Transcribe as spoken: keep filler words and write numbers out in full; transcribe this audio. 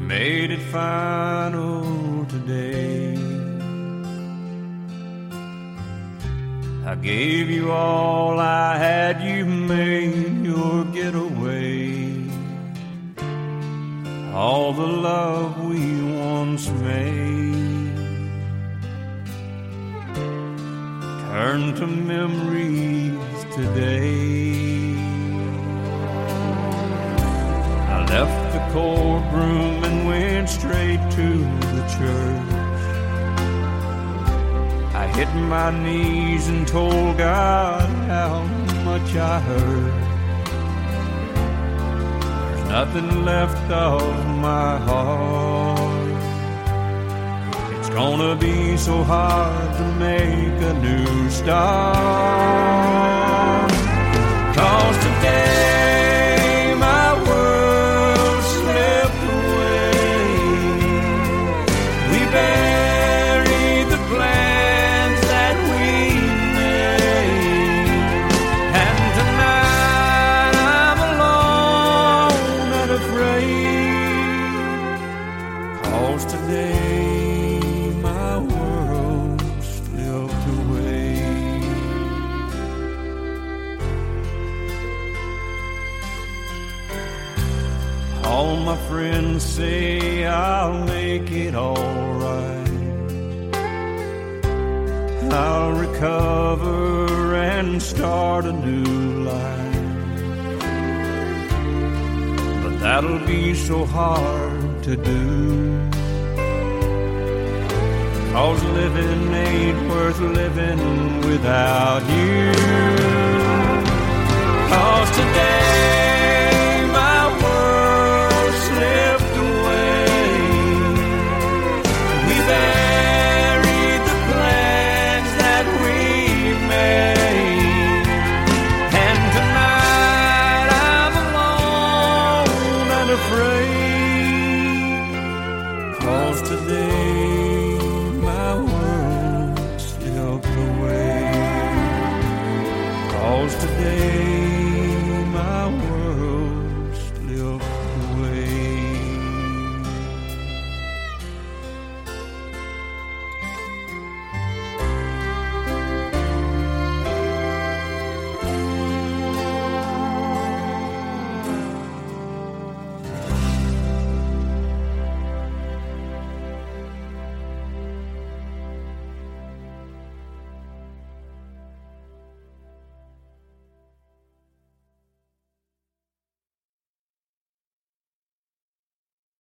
made it final today. I gave you all I had, you made your getaway. All the love we once made turned to memories today. I left the courtroom and went straight to the church. I hit my knees and told God how much I hurt. There's nothing left of my heart. It's gonna be so hard to make a new start. 'Cause today my world slipped away. We buried the plans that we made, and tonight I'm alone and afraid. 'Cause today my world slipped away. All my friends say I'll make it all right. I'll recover and start a new life. But that'll be so hard to do. 'Cause living ain't worth living without you. 'Cause today my world slipped away. We buried the plans that we made, and tonight I'm alone and afraid. 'Cause today